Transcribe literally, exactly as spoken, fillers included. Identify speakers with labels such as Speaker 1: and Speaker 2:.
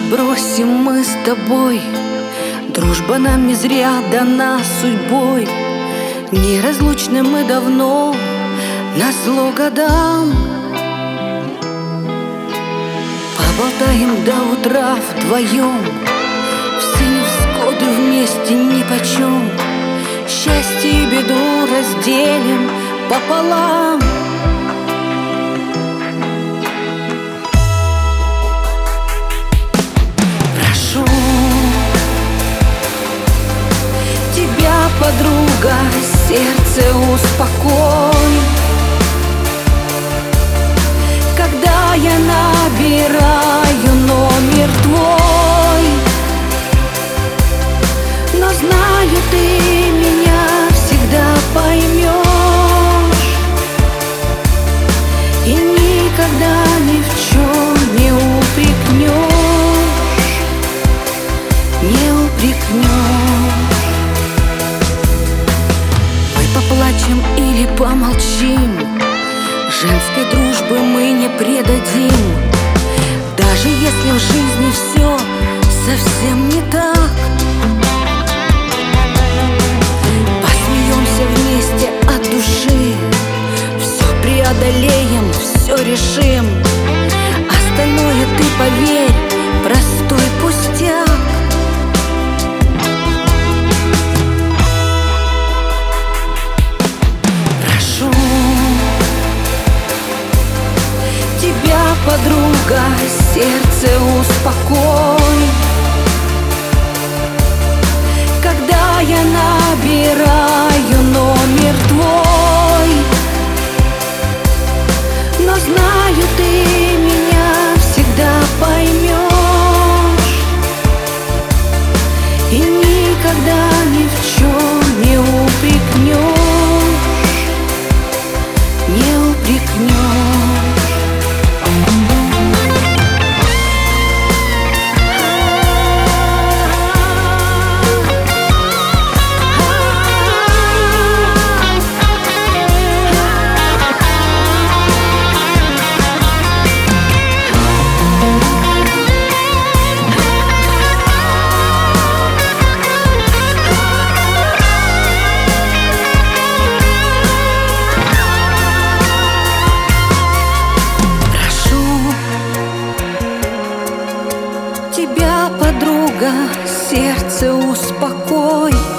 Speaker 1: бросим мы с тобой. Дружба нам не зря дана судьбой. Неразлучны мы давно, назло годам. Поболтаем до утра вдвоем, все невзгоды вместе нипочем. Счастье и беду разделим пополам. Прошу тебя, подруга, сердце успокой. Когда я набираю номер твой, но знаю, ты меня всегда поймешь и никогда ни в чем не упрекнешь, не упрекнешь. Мы поплачем или помолчим, женской дружбы мы не предадим. Даже если в жизни все совсем не так, посмеемся вместе от души, все преодолеем, все решим. Остальное, ты поверь, простой пустяк. Прошу тебя, подруга, сердце успокой. Когда я набираю номер твой, но знаю, ты меня всегда поймешь и никогда ни в чем не упрекнешь, не упрекнешь. Тебя, подруга, сердце успокой.